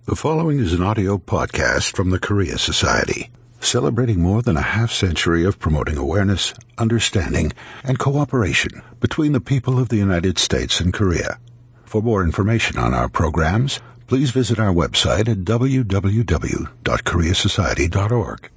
The following is an audio podcast from the Korea Society, celebrating more than a half-century of promoting awareness, understanding, and cooperation between the people of the United States and Korea. For more information on our programs, please visit our website at www.koreasociety.org.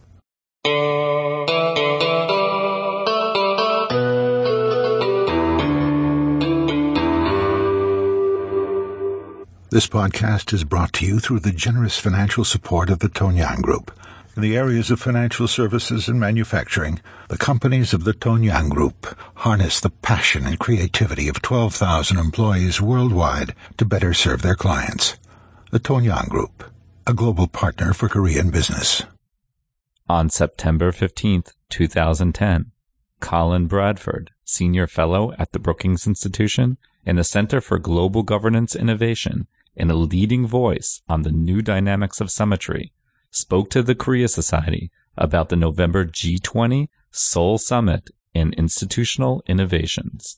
This podcast is brought to you through the generous financial support of the Tonyang Group. In the areas of financial services and manufacturing, the companies of the Tonyang Group harness the passion and creativity of 12,000 employees worldwide to better serve their clients. The Tonyang Group, a global partner for Korean business. On September 15th, 2010, Colin Bradford, Senior Fellow at the Brookings Institution in the Center for Global Governance Innovation, and a leading voice on the new dynamics of symmetry, spoke to the Korea Society about the November G20 Seoul Summit in Institutional Innovations.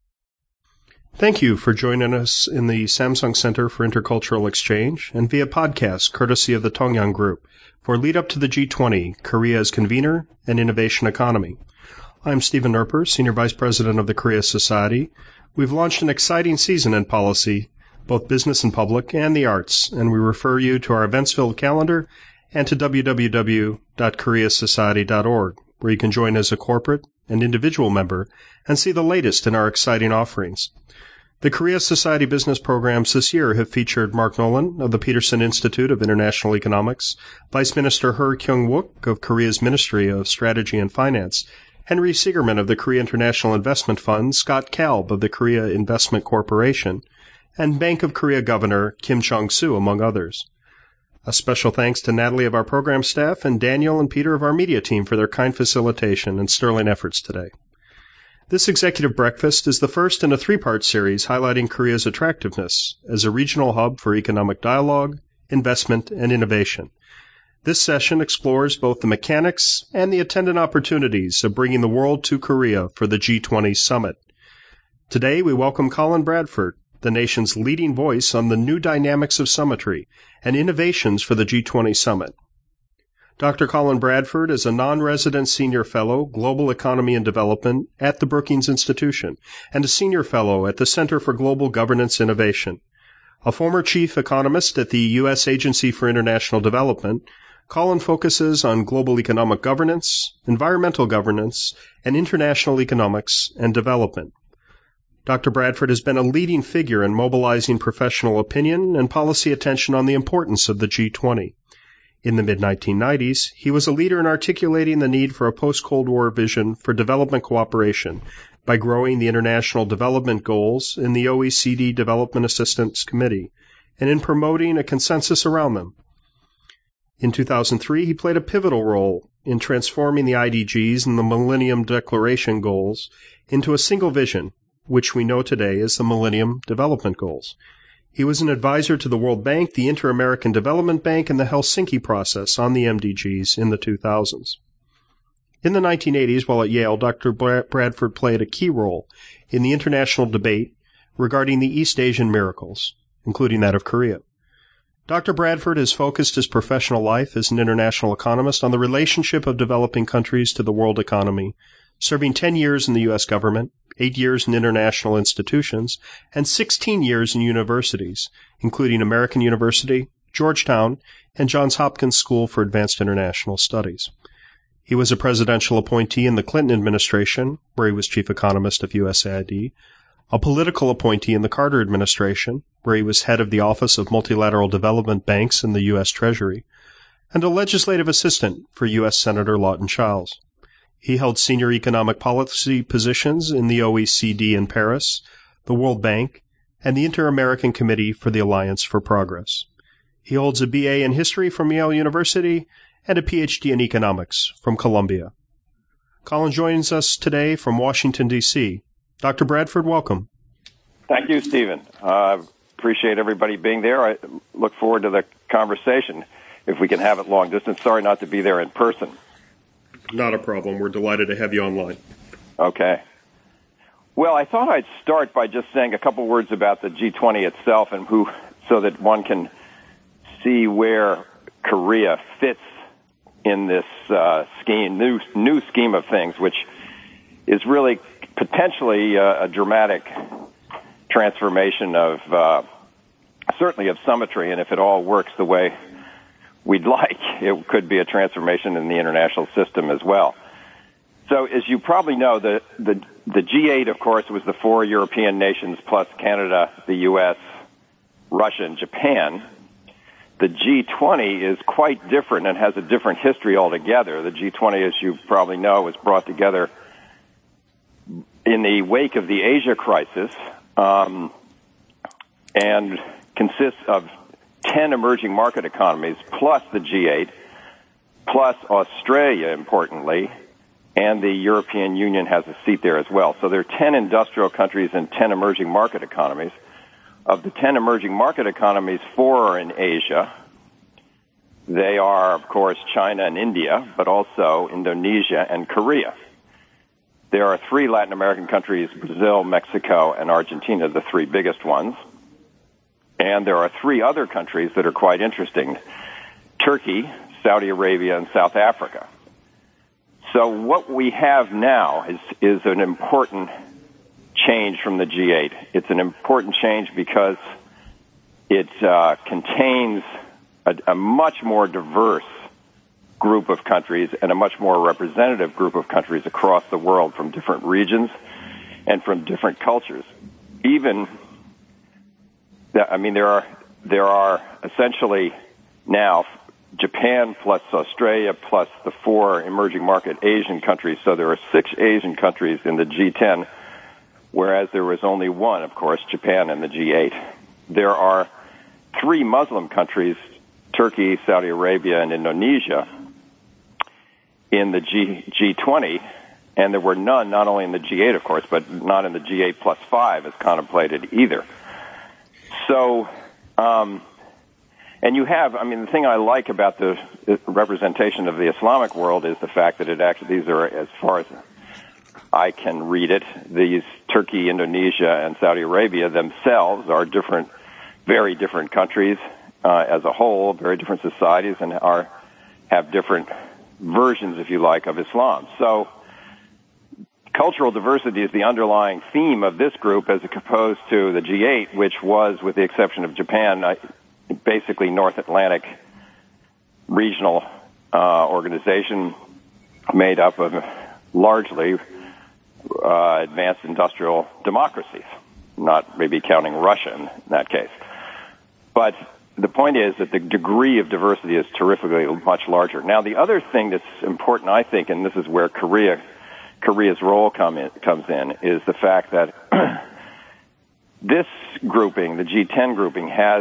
Thank you for joining us in the Samsung Center for Intercultural Exchange and via podcast courtesy of the Tonyang Group for Lead Up to the G20, Korea's Convener and Innovation Economy. I'm Stephen Nerper, Senior Vice President of the Korea Society. We've launched an exciting season in policy, both business and public, and the arts, and we refer you to our events-filled calendar and to www.koreasociety.org, where you can join as a corporate and individual member and see the latest in our exciting offerings. The Korea Society business programs this year have featured Mark Nolan of the Peterson Institute of International Economics, Vice Minister Her Kyung-wook of Korea's Ministry of Strategy and Finance, Henry Siegerman of the Korea International Investment Fund, Scott Kalb of the Korea Investment Corporation, and Bank of Korea Governor Kim Chung-soo, among others. A special thanks to Natalie of our program staff and Daniel and Peter of our media team for their kind facilitation and sterling efforts today. This executive breakfast is the first in a three-part series highlighting Korea's attractiveness as a regional hub for economic dialogue, investment, and innovation. This session explores both the mechanics and the attendant opportunities of bringing the world to Korea for the G20 summit. Today, we welcome Colin Bradford, the nation's leading voice on the new dynamics of symmetry and innovations for the G20 summit. Dr. Colin Bradford is a non-resident senior fellow, Global Economy and Development at the Brookings Institution and a senior fellow at the Center for Global Governance Innovation. A former chief economist at the U.S. Agency for International Development, Colin focuses on global economic governance, environmental governance, and international economics and development. Dr. Bradford has been a leading figure in mobilizing professional opinion and policy attention on the importance of the G20. In the mid-1990s, he was a leader in articulating the need for a post-Cold War vision for development cooperation by growing the international development goals in the OECD Development Assistance Committee and in promoting a consensus around them. In 2003, he played a pivotal role in transforming the IDGs and the Millennium Declaration Goals into a single vision, which we know today as the Millennium Development Goals. He was an advisor to the World Bank, the Inter-American Development Bank, and the Helsinki process on the MDGs in the 2000s. In the 1980s, while at Yale, Dr. Bradford played a key role in the international debate regarding the East Asian miracles, including that of Korea. Dr. Bradford has focused his professional life as an international economist on the relationship of developing countries to the world economy, serving 10 years in the U.S. government, 8 years in international institutions, and 16 years in universities, including American University, Georgetown, and Johns Hopkins School for Advanced International Studies. He was a presidential appointee in the Clinton administration, where he was chief economist of USAID, a political appointee in the Carter administration, where he was head of the Office of Multilateral Development Banks in the U.S. Treasury, and a legislative assistant for U.S. Senator Lawton Chiles. He held senior economic policy positions in the OECD in Paris, the World Bank, and the Inter-American Committee for the Alliance for Progress. He holds a BA in history from Yale University and a PhD in economics from Columbia. Colin joins us today from Washington, D.C. Dr. Bradford, welcome. Thank you, Stephen. Appreciate everybody being there. I look forward to the conversation if we can have it long distance. Sorry not to be there in person. Not a problem. We're delighted to have you online. Okay. Well, I thought I'd start by just saying a couple words about the G20 itself and so that one can see where Korea fits in this new scheme of things, which is really potentially a dramatic transformation of certainly of symmetry, and if it all works the way we'd like, it could be a transformation in the international system as well. So, as you probably know, the G8, of course, was the 4 European nations plus Canada, the U.S., Russia, and Japan. The G20 is quite different and has a different history altogether. The G20, as you probably know, was brought together in the wake of the Asia crisis, and consists of 10 emerging market economies plus the G8, plus Australia, importantly, and the European Union has a seat there as well. So there are 10 industrial countries and 10 emerging market economies. Of the 10 emerging market economies, 4 are in Asia. They are, of course, China and India, but also Indonesia and Korea. There are 3 Latin American countries, Brazil, Mexico, and Argentina, the 3 biggest ones. And there are 3 other countries that are quite interesting: Turkey, Saudi Arabia, and South Africa. So what we have now is an important change from the G8. It's an important change because it contains a much more diverse group of countries and a much more representative group of countries across the world from different regions and from different cultures. There are essentially now Japan plus Australia plus the 4 emerging market Asian countries. So there are 6 Asian countries in the G10, whereas there was only 1, of course, Japan in the G8. There are 3 Muslim countries, Turkey, Saudi Arabia, and Indonesia, in the G20, and there were none, not only in the G8, of course, but not in the G8 plus 5 as contemplated either. So, and you have, the thing I like about the representation of the Islamic world is the fact that these are, as far as I can read it, these Turkey, Indonesia, and Saudi Arabia themselves are different, very different countries as a whole, very different societies, and have different versions, if you like, of Islam. So cultural diversity is the underlying theme of this group as opposed to the G8, which was, with the exception of Japan, basically North Atlantic regional organization made up of largely advanced industrial democracies, not maybe counting Russia in that case. But the point is that the degree of diversity is terrifically much larger. Now, the other thing that's important, I think, and this is where Korea's role comes in, is the fact that this grouping, the G10 grouping, has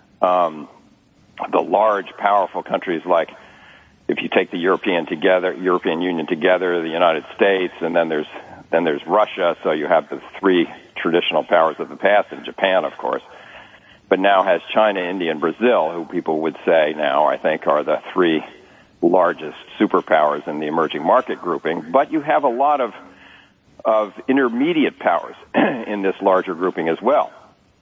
the large, powerful countries like, if you take the European Union together, the United States, and then there's Russia. So you have the 3 traditional powers of the past, and Japan, of course. But now has China, India, and Brazil, who people would say now, I think, are the 3 largest superpowers in the emerging market grouping. But you have a lot of intermediate powers in this larger grouping as well.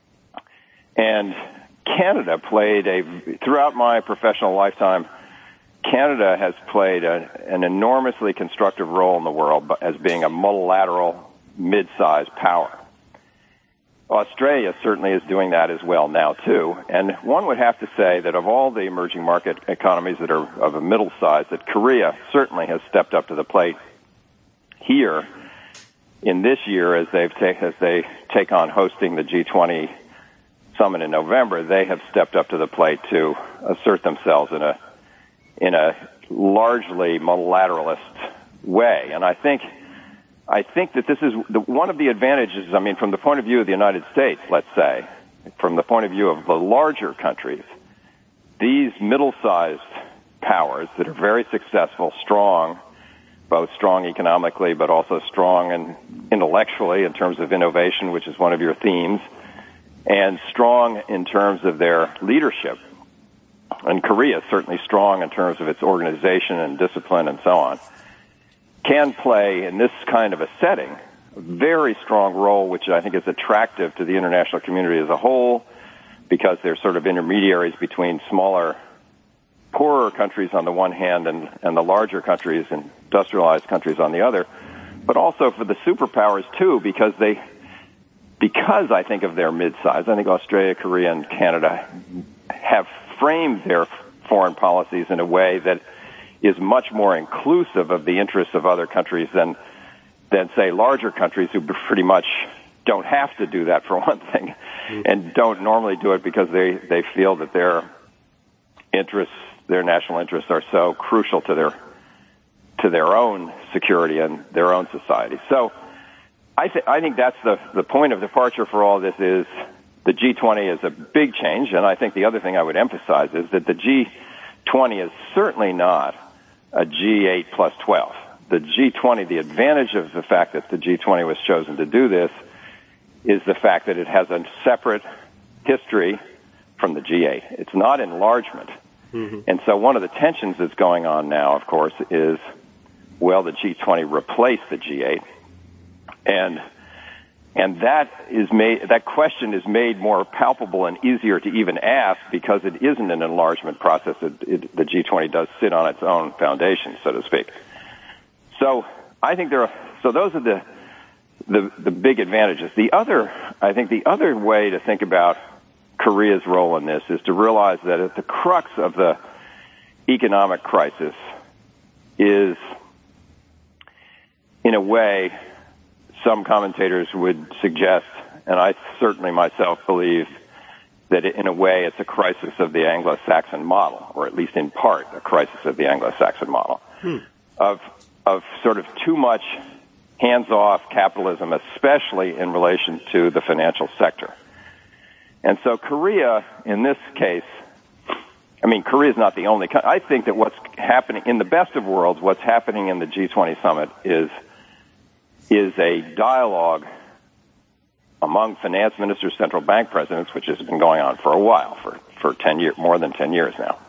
And Canada throughout my professional lifetime, Canada has played an enormously constructive role in the world as being a multilateral, mid-sized power. Australia certainly is doing that as well now, too. And one would have to say that of all the emerging market economies that are of a middle size, that Korea certainly has stepped up to the plate here in this year as they take on hosting the G20 summit in November. They have stepped up to the plate to assert themselves in a largely multilateralist way. And I think that this is one of the advantages, from the point of view of the United States, let's say, from the point of view of the larger countries, these middle-sized powers that are very successful, strong, both strong economically but also strong and intellectually in terms of innovation, which is one of your themes, and strong in terms of their leadership. And Korea is certainly strong in terms of its organization and discipline and so on, can play in this kind of a setting a very strong role, which I think is attractive to the international community as a whole, because they're sort of intermediaries between smaller, poorer countries on the one hand and the larger countries, industrialized countries on the other, but also for the superpowers too, because I think of their mid-size. I think Australia, Korea, and Canada have framed their foreign policies in a way that is much more inclusive of the interests of other countries than say, larger countries who pretty much don't have to do that, for one thing, and don't normally do it because they feel that their interests, their national interests, are so crucial to their own security and their own society. So I think that's the point of departure for all this is the G20 is a big change, and I think the other thing I would emphasize is that the G20 is certainly not a G8 plus 12. The G20, the advantage of the fact that the G20 was chosen to do this is the fact that it has a separate history from the G8. It's not enlargement. Mm-hmm. And so one of the tensions that's going on now, of course, is, will the G20 replace the G8? And that question is made more palpable and easier to even ask because it isn't an enlargement process. The G20 does sit on its own foundation, so to speak. So I think those are the big advantages. I think the other way to think about Korea's role in this is to realize that at the crux of the economic crisis is, in a way, some commentators would suggest, and I certainly myself believe, that in a way it's a crisis of the Anglo-Saxon model, or at least in part a crisis of the Anglo-Saxon model, of sort of too much hands-off capitalism, especially in relation to the financial sector. And so Korea, in this case, Korea is not the only country. I think that what's happening, in the best of worlds, what's happening in the G20 summit is a dialogue among finance ministers, central bank presidents, which has been going on for a while, for 10 years, more than 10 years now,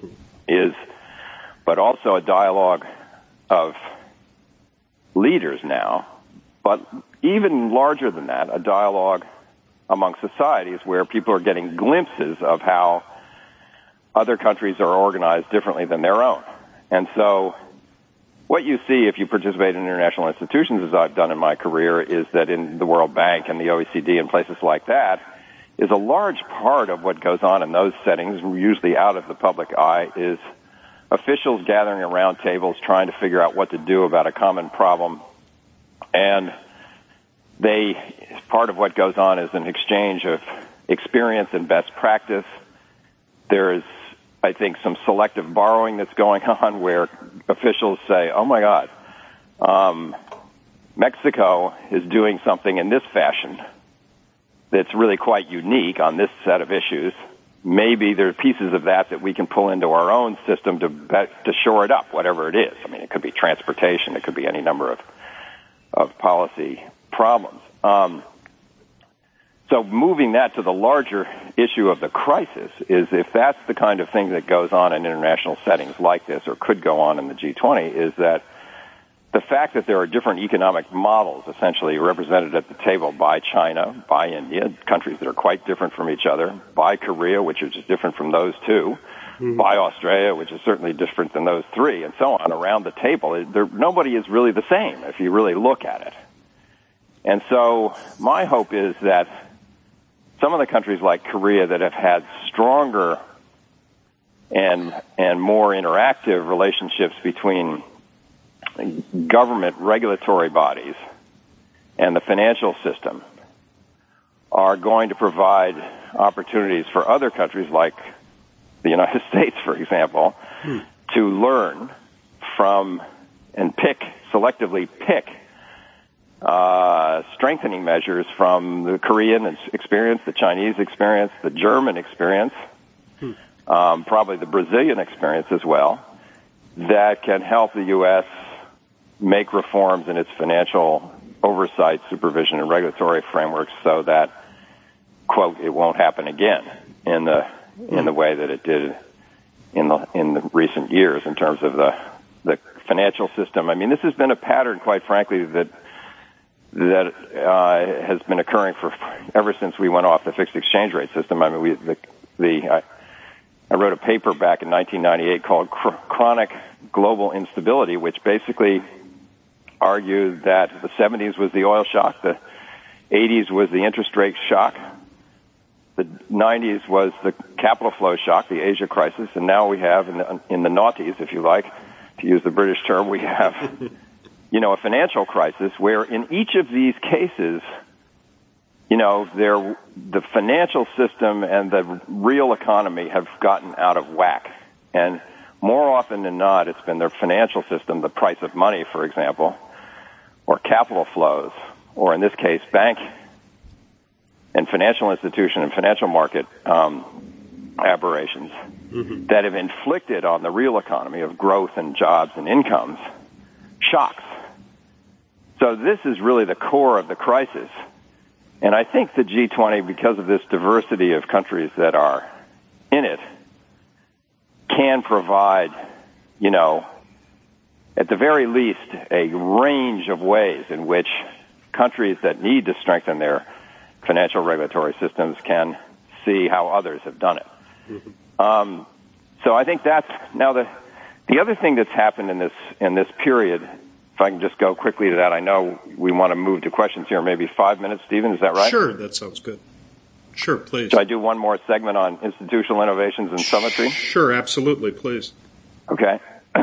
but also a dialogue of leaders now, but even larger than that, a dialogue among societies where people are getting glimpses of how other countries are organized differently than their own. And so what you see if you participate in international institutions, as I've done in my career, is that in the World Bank and the OECD and places like that, is a large part of what goes on in those settings, usually out of the public eye, is officials gathering around tables trying to figure out what to do about a common problem. And part of what goes on is an exchange of experience and best practice. There is, I think, some selective borrowing that's going on where officials say, oh my God, Mexico is doing something in this fashion that's really quite unique on this set of issues. Maybe there are pieces of that we can pull into our own system to shore it up, whatever it is. It could be transportation. It could be any number of policy problems. So moving that to the larger issue of the crisis is if that's the kind of thing that goes on in international settings like this, or could go on in the G20, is that the fact that there are different economic models essentially represented at the table by China, by India, countries that are quite different from each other, by Korea, which is different from those two, by Australia, which is certainly different than those three, and so on, around the table. Nobody is really the same if you really look at it. And so my hope is that some of the countries like Korea that have had stronger and more interactive relationships between government regulatory bodies and the financial system are going to provide opportunities for other countries like the United States, for example, to learn from and selectively pick strengthening measures from the Korean experience, the Chinese experience, the German experience, probably the Brazilian experience as well, that can help the U.S. make reforms in its financial oversight, supervision, and regulatory frameworks so that, quote, it won't happen again in the way that it did in the recent years in terms of the financial system. This has been a pattern, quite frankly, that that has been occurring ever since we went off the fixed exchange rate system. I mean, I wrote a paper back in 1998 called Chronic Global Instability, which basically argued that the 70s was the oil shock, the 80s was the interest rate shock, the 90s was the capital flow shock, the Asia crisis, and now we have, in the noughties, if you like, to use the British term, we have, a financial crisis where in each of these cases, the financial system and the real economy have gotten out of whack. And more often than not, it's been the financial system, the price of money, for example, or capital flows, or in this case, bank and financial institution and financial market aberrations that have inflicted on the real economy of growth and jobs and incomes shocks. So this is really the core of the crisis. And I think the G20, because of this diversity of countries that are in it, can provide, at the very least, a range of ways in which countries that need to strengthen their financial regulatory systems can see how others have done it. So I think that's now the other thing that's happened in this period. If I can just go quickly to that, I know we want to move to questions here. Maybe 5 minutes, Stephen. Is that right? Sure, that sounds good. Sure, please. Should I do one more segment on institutional innovations and symmetry? Sure, absolutely, please. Okay.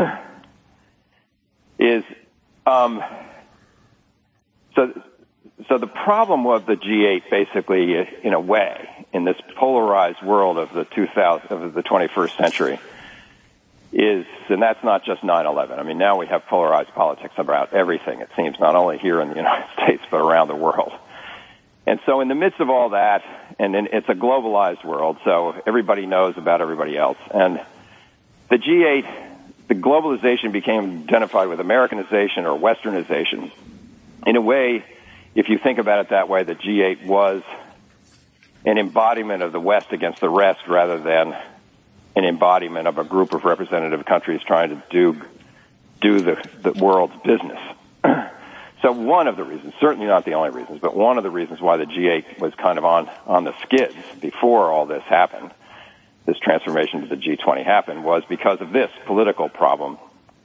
So the problem of the G8, basically, in a way, in this polarized world of the 21st century, is, and that's not just 9/11. I mean, now we have polarized politics about everything, it seems, not only here in the United States, but around the world. And so in the midst of all that, and it's a globalized world, so everybody knows about everybody else. And the G8, the globalization became identified with Americanization or Westernization. In a way, if you think about it that way, the G8 was an embodiment of the West against the rest rather than an embodiment of a group of representative countries trying to do the world's business. So one of the reasons, certainly not the only reasons, but one of the reasons why the G8 was kind of on the skids before all this happened, this transformation to the G20 happened, was because of this political problem.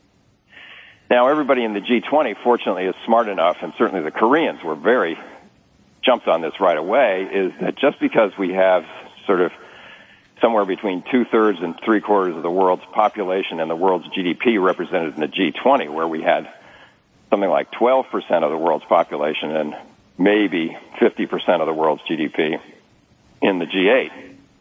Now, everybody in the G20, fortunately, is smart enough, and certainly the Koreans were jumped on this right away, is that just because we have sort of somewhere between 2/3 and 3/4 of the world's population and the world's GDP represented in the G20, where we had something like 12% of the world's population and maybe 50% of the world's GDP in the G8.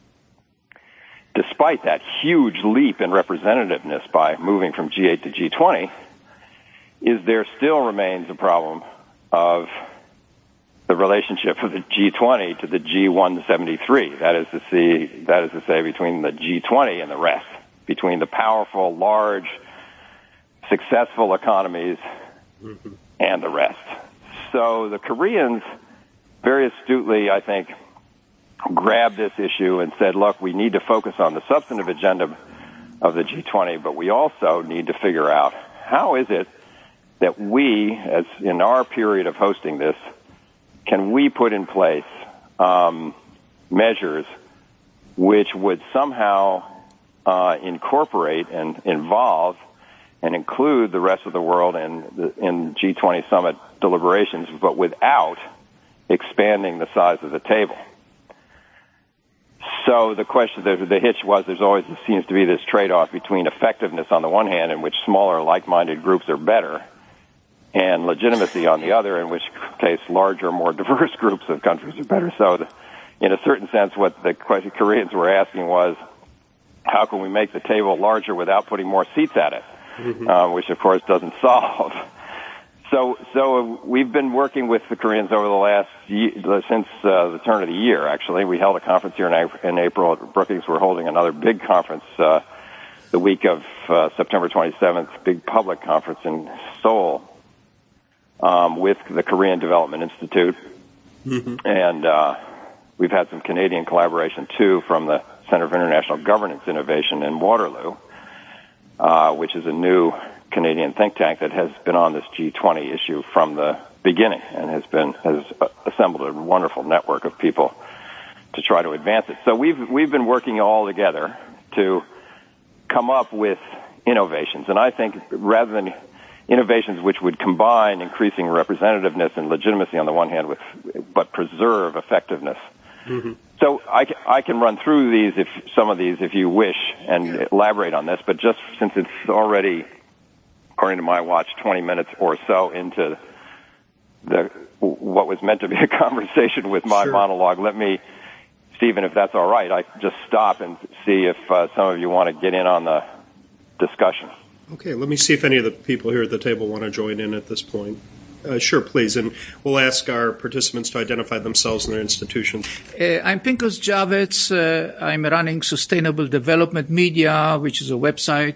Despite that huge leap in representativeness by moving from G8 to G20, there still remains a problem of the relationship of the G20 to the G173. That is to say, between the G20 and the rest, between the powerful, large, successful economies and the rest. So the Koreans very astutely, I think, grabbed this issue and said, look, we need to focus on the substantive agenda of the G20, but we also need to figure out how is it that we, as in our period of hosting this, can we put in place measures which would somehow incorporate and involve and include the rest of the world in G20 summit deliberations, but without expanding the size of the table? So the question, the hitch was, seems to be this trade-off between effectiveness on the one hand, in which smaller, like-minded groups are better, and legitimacy on the other, in which case larger, more diverse groups of countries are better. So in a certain sense, what the Koreans were asking was, how can we make the table larger without putting more seats at it? Which, of course, doesn't solve. So we've been working with the Koreans over the last since the turn of the year, actually. We held a conference here in April at Brookings. We're holding another big conference the week of September 27th, big public conference in Seoul, with the Korean Development Institute. And we've had some Canadian collaboration, too, from the Center for International Governance Innovation in Waterloo, which is a new Canadian think tank that has been on this G20 issue from the beginning and has assembled a wonderful network of people to try to advance it. So we've been working all together to come up with innovations, and I think rather than innovations which would combine increasing representativeness and legitimacy on the one hand but preserve effectiveness. Mm-hmm. So I can run through some of these if you wish and elaborate on this, but just since it's already, according to my watch, 20 minutes or so into what was meant to be a conversation with my monologue, let me, Stephen, if that's all right, I just stop and see if some of you want to get in on the discussion. Okay, let me see if any of the people here at the table want to join in at this point. Sure, please, and we'll ask our participants to identify themselves and their institutions. I'm Pinchas Javits. I'm running Sustainable Development Media, which is a website,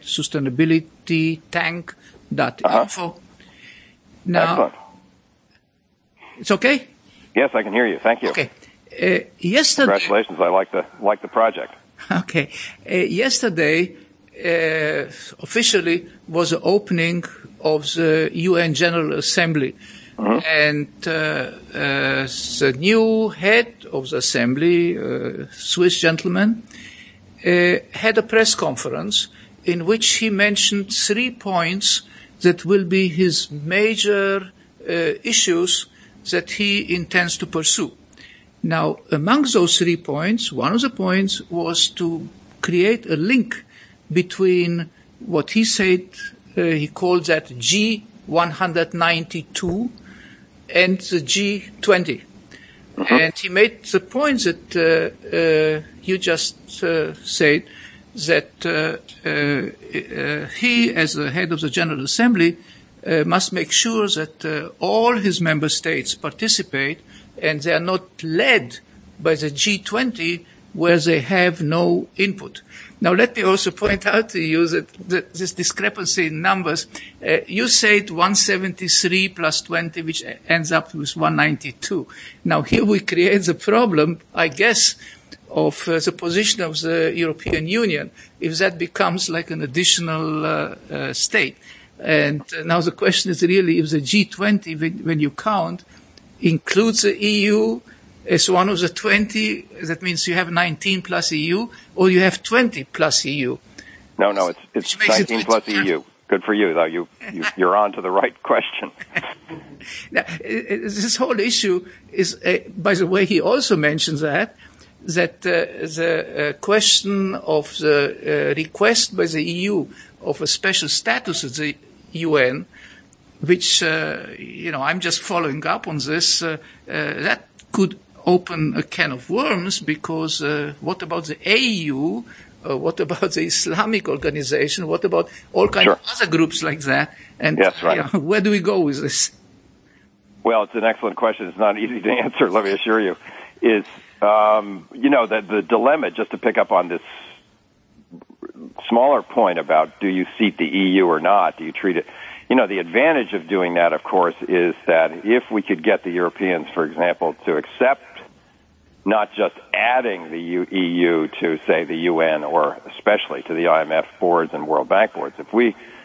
sustainabilitytank.info. Now, excellent. It's okay? Yes, I can hear you. Thank you. Okay. Yesterday. Congratulations. I like the project. Okay. Yesterday, officially was the opening of the UN General Assembly. Mm-hmm. And the new head of the Assembly, Swiss gentleman, had a press conference in which he mentioned 3 points that will be his major issues that he intends to pursue. Now, among those 3 points, one of the points was to create a link between what he said he called that G192 and the G20. Uh-huh. And he made the point that you just said, that he, as the head of the General Assembly, must make sure that all his member states participate and they are not led by the G20 where they have no input. Now, let me also point out to you that this discrepancy in numbers, you said 173 plus 20, which ends up with 192. Now, here we create the problem, I guess, of the position of the European Union, if that becomes like an additional state. And now the question is really if the G20, when you count, includes the EU as one of the 20, that means you have 19 plus EU, or you have 20 plus EU. No, it's 19 plus EU. Good for you, though. You're on to the right question. Now, this whole issue is, by the way, he also mentions that the question of the request by the EU of a special status at the UN, which, I'm just following up on this, that could open a can of worms, because what about the AU? What about the Islamic organization? What about all kinds of other groups like that? And yes, right. Where do we go with this? Well, it's an excellent question. It's not easy to answer, let me assure you. Is that the dilemma, just to pick up on this smaller point about do you seat the EU or not, do you treat it? The advantage of doing that, of course, is that if we could get the Europeans, for example, to accept not just adding the EU to, say, the UN or especially to the IMF boards and World Bank boards, if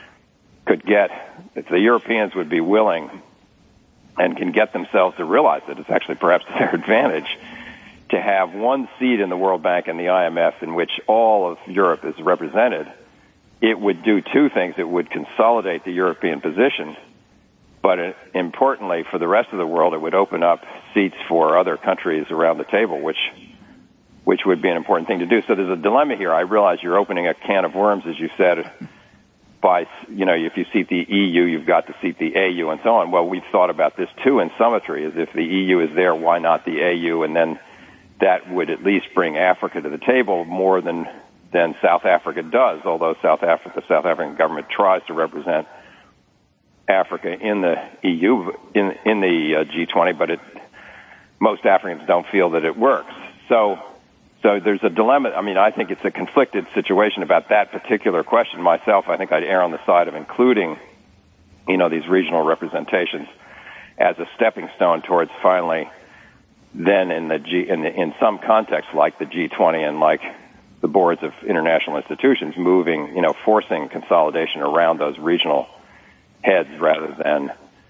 the Europeans would be willing and can get themselves to realize that it's actually perhaps to their advantage to have one seat in the World Bank and the IMF in which all of Europe is represented, it would do two things. It would consolidate the European position, but importantly for the rest of the world, it would open up seats for other countries around the table, which would be an important thing to do. So there's a dilemma here. I realize you're opening a can of worms, as you said, by, if you seat the EU, you've got to seat the AU and so on. Well, we've thought about this too in symmetry, as if the EU is there, why not the AU? And then that would at least bring Africa to the table more than South Africa does, although the South African government tries to represent Africa in the EU, in the G20, but most Africans don't feel that it works. So there's a dilemma. I mean, I think it's a conflicted situation about that particular question. Myself, I think I'd err on the side of including, these regional representations as a stepping stone towards finally, then in some contexts like the G20 and like the boards of international institutions, forcing consolidation around those regional heads rather than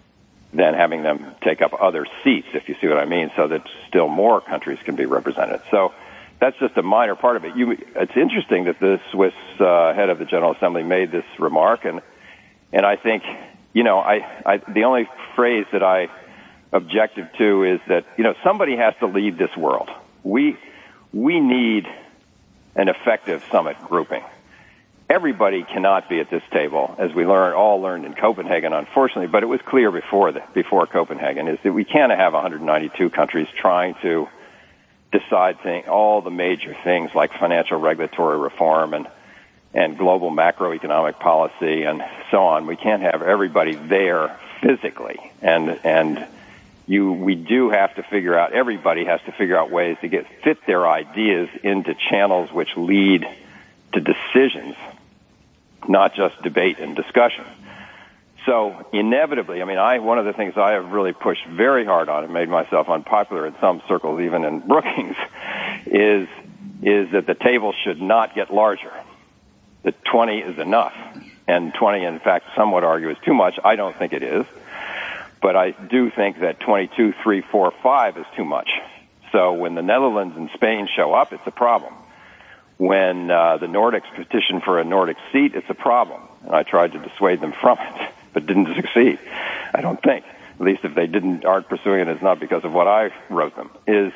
than having them take up other seats, if you see what I mean, so that still more countries can be represented. So that's just a minor part of it. It's interesting that the Swiss head of the General Assembly made this remark, and I think, the only phrase that I objected to is that, somebody has to lead this world. We need an effective summit grouping. Everybody cannot be at this table, as we all learned in Copenhagen, unfortunately, but it was clear before Copenhagen, is that we can't have 192 countries trying to decide all the major things like financial regulatory reform and global macroeconomic policy and so on. We can't have everybody there physically, and we do have to figure out, everybody has to figure out ways to fit their ideas into channels which lead to decisions, not just debate and discussion. So inevitably, one of the things I have really pushed very hard on and made myself unpopular in some circles, even in Brookings, is that the table should not get larger. That 20 is enough. And 20, in fact, some would argue is too much. I don't think it is. But I do think that 22, 3, 4, 5 is too much. So when the Netherlands and Spain show up, it's a problem. When the Nordics petition for a Nordic seat, it's a problem. And I tried to dissuade them from it, but didn't succeed, I don't think. At least if they aren't pursuing it, it's not because of what I wrote them.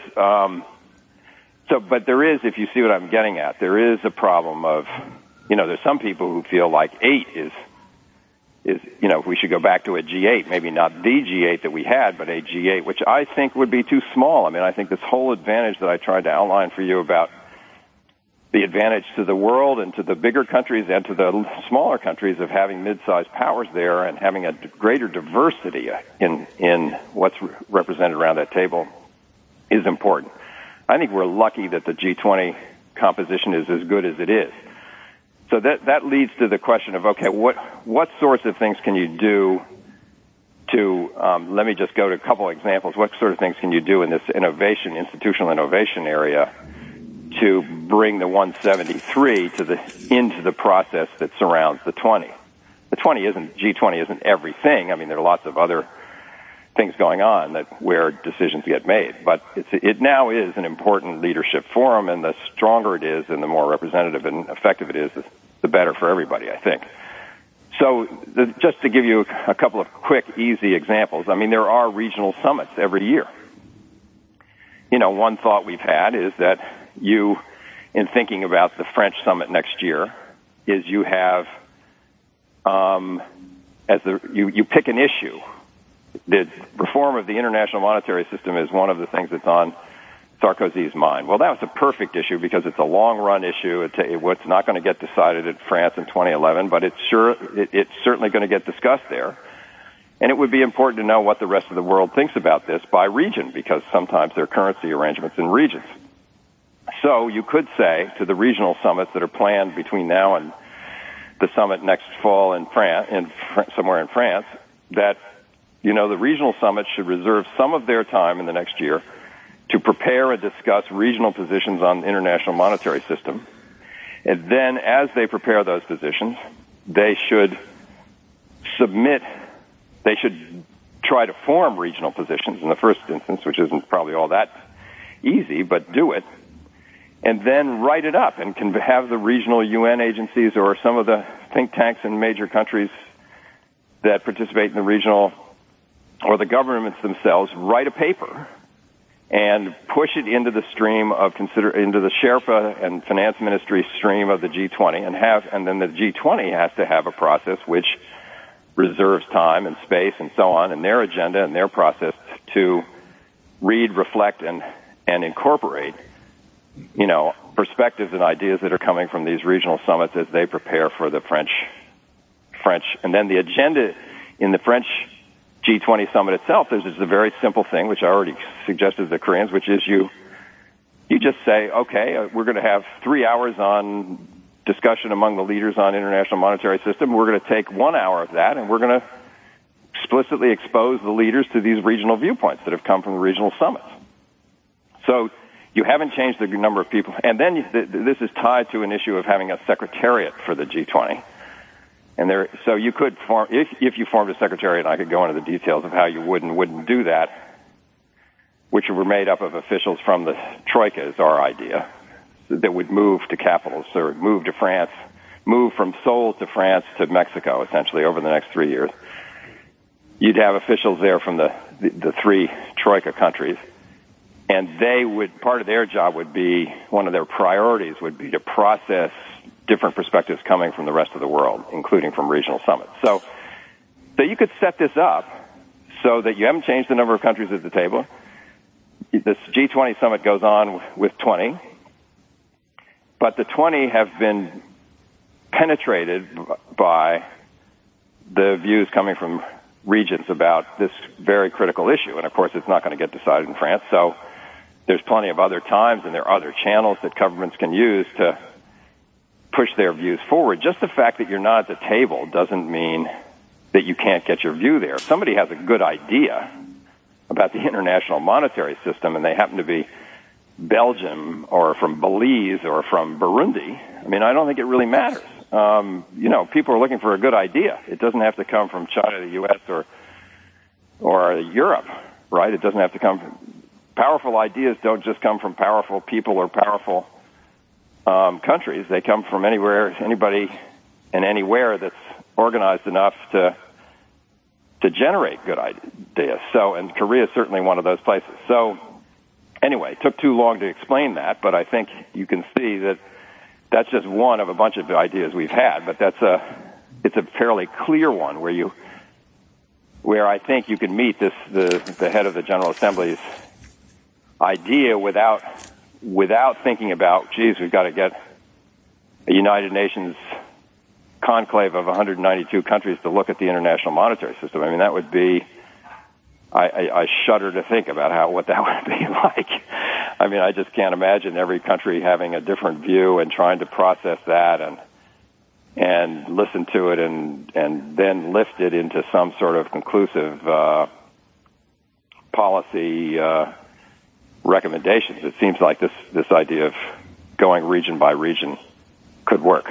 But there is, if you see what I'm getting at, there is a problem of, there's some people who feel like 8 is we should go back to a G8, maybe not the G8 that we had, but a G8, which I think would be too small. I think this whole advantage that I tried to outline for you about the advantage to the world and to the bigger countries and to the smaller countries of having mid-sized powers there and having a greater diversity in what's represented around that table is important. I think we're lucky that the G20 composition is as good as it is. So that leads to the question of, okay, what sorts of things can you do to, let me just go to a couple of examples. What sort of things can you do in this institutional innovation area to bring the 173 into the process that surrounds the 20? The G20 isn't everything. There are lots of other things going on where decisions get made, but it now is an important leadership forum, and the stronger it is and the more representative and effective it is, the better for everybody, I think. So just to give you a couple of quick, easy examples, there are regional summits every year. One thought we've had is that in thinking about the French summit next year, is you have, you pick an issue. The reform of the international monetary system is one of the things that's on Sarkozy's mind. Well, that was a perfect issue because it's a long-run issue. It's not going to get decided in France in 2011, but it's certainly going to get discussed there. And it would be important to know what the rest of the world thinks about this by region, because sometimes there are currency arrangements in regions. So you could say to the regional summits that are planned between now and the summit next fall in France, somewhere in France, that the regional summits should reserve some of their time in the next year to prepare and discuss regional positions on the international monetary system. And then as they prepare those positions, they should try to form regional positions in the first instance, which isn't probably all that easy, but do it. And then write it up and can have the regional UN agencies or some of the think tanks in major countries that participate in the regional, or the governments themselves, write a paper and push it into the stream into the Sherpa and finance ministry stream of the G20, and then the G20 has to have a process which reserves time and space and so on in their agenda and their process to read, reflect, and incorporate, perspectives and ideas that are coming from these regional summits as they prepare for the French. And then the agenda in the French G20 summit itself is a very simple thing, which I already suggested to the Koreans, which is you just say, okay, we're going to have 3 hours on discussion among the leaders on international monetary system. We're going to take 1 hour of that, and we're going to explicitly expose the leaders to these regional viewpoints that have come from the regional summits. So you haven't changed the number of people. And then this is tied to an issue of having a secretariat for the G20. So you could form, if you formed a secretariat, and I could go into the details of how you would and wouldn't do that, which were made up of officials from the Troika, is our idea, that would move to capitals, or move to France, move from Seoul to France to Mexico, essentially, over the next 3 years. You'd have officials there from the three Troika countries, and part of their job would be, one of their priorities would be to process different perspectives coming from the rest of the world, including from regional summits. So you could set this up so that you haven't changed the number of countries at the table. This G20 summit goes on with 20, but the 20 have been penetrated by the views coming from regions about this very critical issue. And of course, it's not going to get decided in France. So there's plenty of other times, and there are other channels that governments can use to push their views forward. Just the fact that you're not at the table doesn't mean that you can't get your view there. If somebody has a good idea about the international monetary system, and they happen to be Belgium or from Belize or from Burundi, I mean, I don't think it really matters. People are looking for a good idea. It doesn't have to come from China, the U.S., or Europe, right? It doesn't have to come from... Powerful ideas don't just come from powerful people or powerful countries. They come from anybody and anywhere that's organized enough to generate good ideas. So, and Korea is certainly one of those places. So, anyway, it took too long to explain that, but I think you can see that that's just one of a bunch of ideas we've had. But it's a fairly clear one where I think you can meet the head of the General Assembly's idea without thinking about, geez, we've got to get a United Nations conclave of 192 countries to look at the international monetary system. I mean, that would be, I shudder to think about what that would be like. I mean, I just can't imagine every country having a different view and trying to process that and listen to it and then lift it into some sort of conclusive policy recommendations. It seems like this idea of going region by region could work.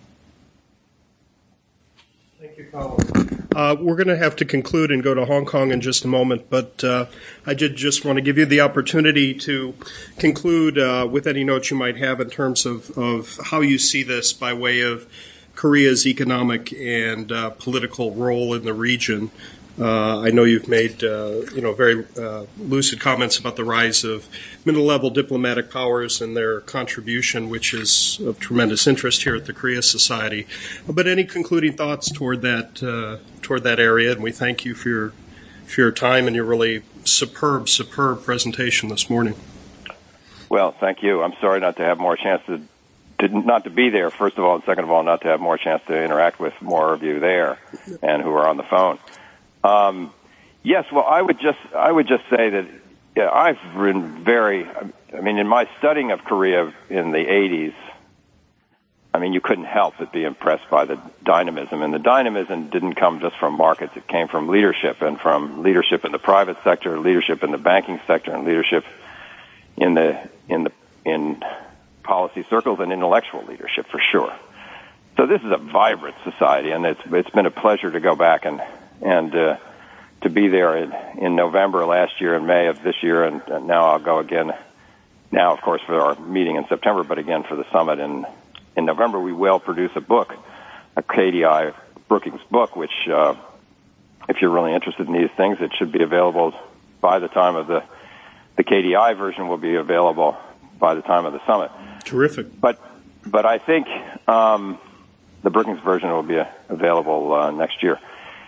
Thank you, Colin. We're going to have to conclude and go to Hong Kong in just a moment, but I did just want to give you the opportunity to conclude with any notes you might have in terms of how you see this by way of Korea's economic and political role in the region. I know you've made, very lucid comments about the rise of middle-level diplomatic powers and their contribution, which is of tremendous interest here at the Korea Society. But any concluding thoughts toward that area? And we thank you for your time and your really superb presentation this morning. Well, thank you. I'm sorry not to have more chance not to be there, first of all, and second of all, not to have more chance to interact with more of you there and who are on the phone. Yes, well, I would just say that I've been in my studying of Korea in the 80s, I mean, you couldn't help but be impressed by the dynamism. And the dynamism didn't come just from markets. It came from leadership, and from leadership in the private sector, leadership in the banking sector, and leadership in policy circles, and intellectual leadership for sure. So this is a vibrant society, and it's been a pleasure to go back and to be there in November last year and May of this year, and now I'll go again. Now, of course, for our meeting in September, but again for the summit in November. We will produce a book, a KDI Brookings book, which, if you're really interested in these things, it should be available by the time of the KDI version will be available by the time of the summit. Terrific. But I think the Brookings version will be available next year.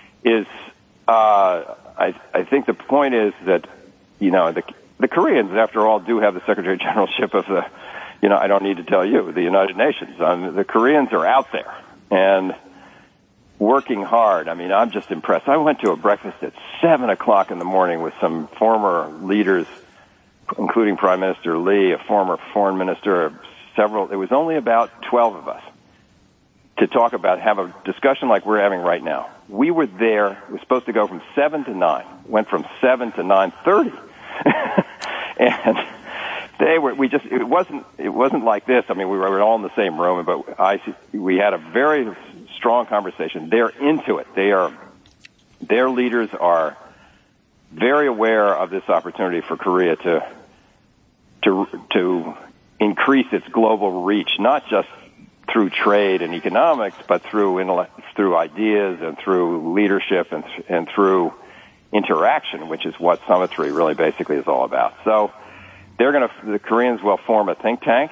I think the point is that, the Koreans, after all, do have the Secretary Generalship of I don't need to tell you, the United Nations. The Koreans are out there and working hard. I mean, I'm just impressed. I went to a breakfast at 7 o'clock in the morning with some former leaders, including Prime Minister Lee, a former foreign minister, several. It was only about 12 of us to have a discussion like we're having right now. We were there. It was supposed to go from 7 to 9. Went from 7 to 9:30, and it wasn't like this. I mean, we were all in the same room, but we had a very strong conversation. They're into it. Their leaders are very aware of this opportunity for Korea to increase its global reach, not just through trade and economics, but through ideas and through leadership and through interaction, which is what Summit 3 really basically is all about. So the Koreans will form a think tank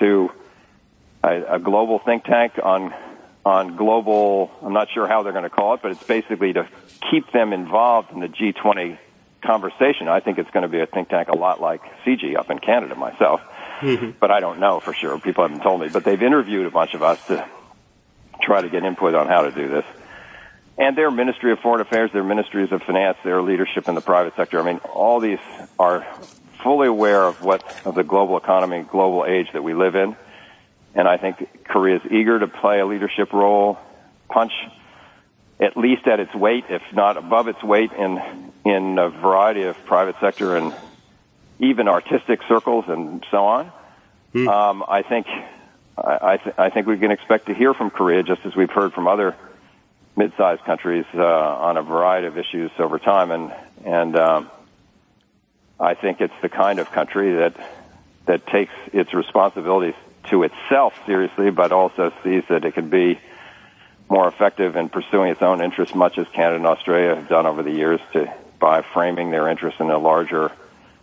a global think tank on global, I'm not sure how they're going to call it, but it's basically to keep them involved in the G20 conversation. I think it's going to be a think tank a lot like CG up in Canada myself, but I don't know for sure. People haven't told me, but they've interviewed a bunch of us to try to get input on how to do this. And their Ministry of Foreign Affairs, their Ministries of Finance, their leadership in the private sector, I mean, all these are fully aware of the global economy, global age that we live in. And I think Korea is eager to play a leadership role, punch at least at its weight, if not above its weight, in a variety of private sector and even artistic circles and so on. I think we can expect to hear from Korea, just as we've heard from other mid-sized countries on a variety of issues over time, and I think it's the kind of country that takes its responsibilities to itself seriously, but also sees that it can be more effective in pursuing its own interests, much as Canada and Australia have done over the years by framing their interests in a larger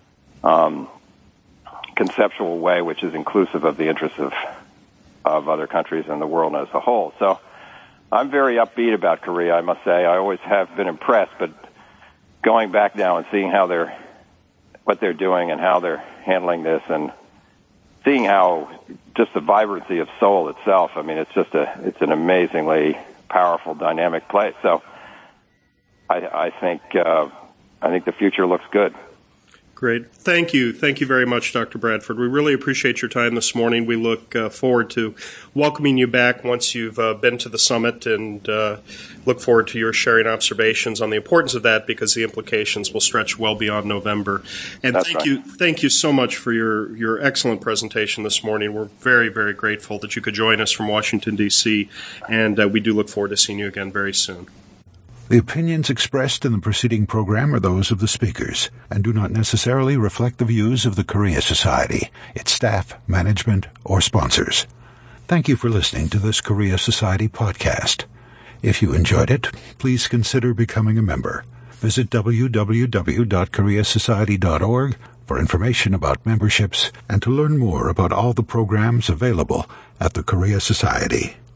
conceptual way, which is inclusive of the interests of other countries and the world as a whole. So I'm very upbeat about Korea, I must say. I always have been impressed, but going back now and seeing what they're doing and how they're handling this, and seeing how just the vibrancy of Seoul itself, I mean, it's an amazingly powerful, dynamic place. So I think the future looks good. Great. Thank you. Thank you very much, Dr. Bradford. We really appreciate your time this morning. We look forward to welcoming you back once you've been to the summit, and look forward to your sharing observations on the importance of that, because the implications will stretch well beyond November. And thank you so much for your excellent presentation this morning. We're very, very grateful that you could join us from Washington, D.C., and we do look forward to seeing you again very soon. The opinions expressed in the preceding program are those of the speakers and do not necessarily reflect the views of the Korea Society, its staff, management, or sponsors. Thank you for listening to this Korea Society podcast. If you enjoyed it, please consider becoming a member. Visit www.koreasociety.org for information about memberships and to learn more about all the programs available at the Korea Society.